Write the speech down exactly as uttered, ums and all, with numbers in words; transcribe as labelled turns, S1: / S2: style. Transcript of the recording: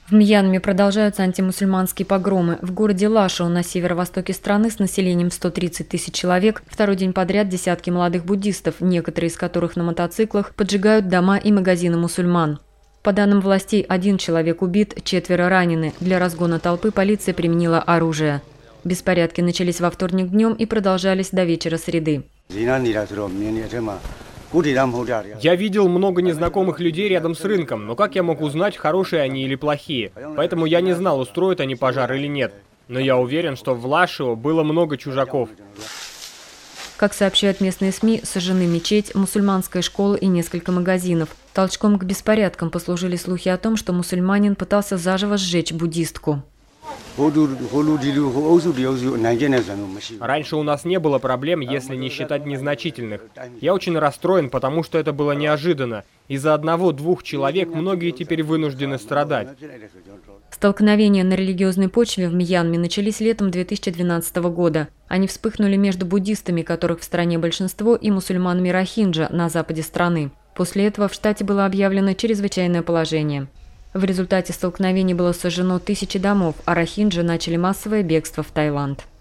S1: В Мьянме продолжаются антимусульманские погромы. В городе Лашоу на северо-востоке страны с населением сто тридцать тысяч человек второй день подряд десятки молодых буддистов, некоторые из которых на мотоциклах, поджигают дома и магазины мусульман. По данным властей, один человек убит, четверо ранены. Для разгона толпы полиция применила оружие. Беспорядки начались во вторник днем и продолжались до вечера среды.
S2: Я видел много незнакомых людей рядом с рынком, но как я мог узнать, хорошие они или плохие? Поэтому я не знал, устроят они пожар или нет. Но я уверен, что в Лашоу было много чужаков.
S1: Как сообщают местные СМИ, сожжены мечеть, мусульманская школа и несколько магазинов. Толчком к беспорядкам послужили слухи о том, что мусульманин пытался заживо сжечь буддистку.
S2: Раньше у нас не было проблем, если не считать незначительных. Я очень расстроен, потому что это было неожиданно. Из-за одного-двух человек многие теперь вынуждены страдать.
S1: Столкновения на религиозной почве в Мьянме начались летом две тысячи двенадцатого года. Они вспыхнули между буддистами, которых в стране большинство, и мусульманами рохинджа на западе страны. После этого в штате было объявлено чрезвычайное положение. В результате столкновений было сожжено тысячи домов, а рохинджи начали массовое бегство в Таиланд.